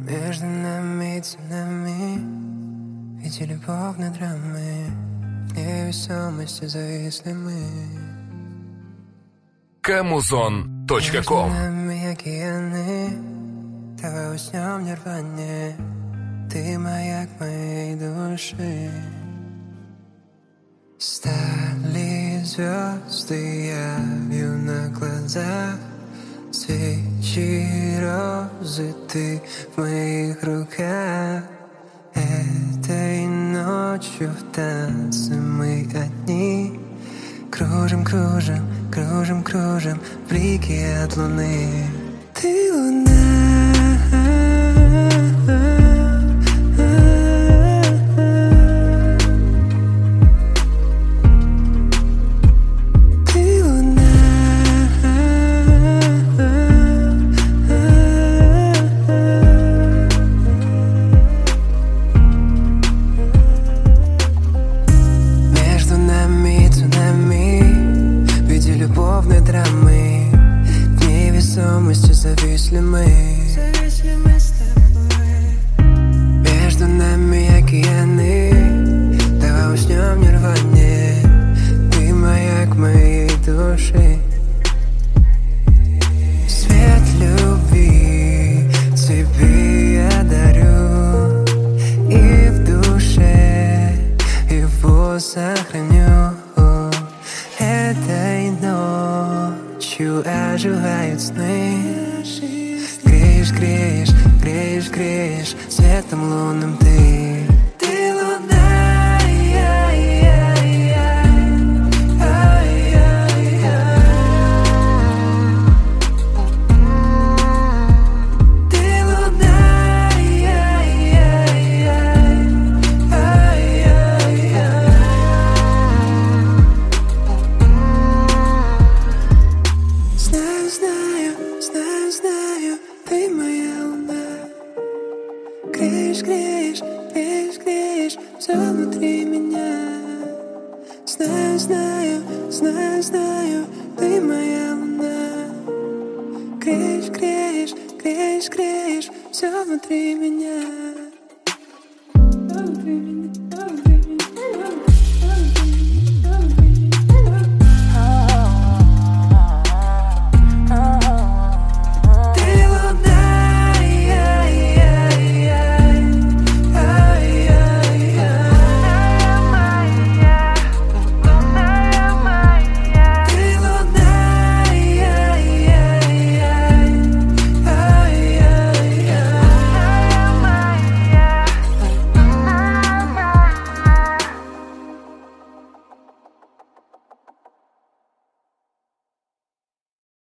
Между нами цунами, ведь и любовные драмы, в невесомости зависли мы. Камузон.ком. Между нами океаны, давай уснем в нирване. Ты маяк моей души. Стали звезды явью на глазах, свечи, розы, ты в моих руках. Этой ночью в танце мы одни. Кружим, кружим, кружим, кружим в блике от луны. Ты луна. Зависли мы с тобой. Между нами океаны, давай уснем в нирване. Ты маяк моей души. Свет любви тебе я дарю, и в душе его сохраню. Этой ночью оживают сны. Греешь, греешь, греешь, греешь светом лунным ты. Ты луна, ты луна, знаю, знаю, знаю, знаю, ты моя луна. Греешь, греешь, греешь, греешь все внутри меня. Знаю, знаю, знаю, знаю, ты моя луна. Греешь, греешь, греешь, греешь все внутри меня.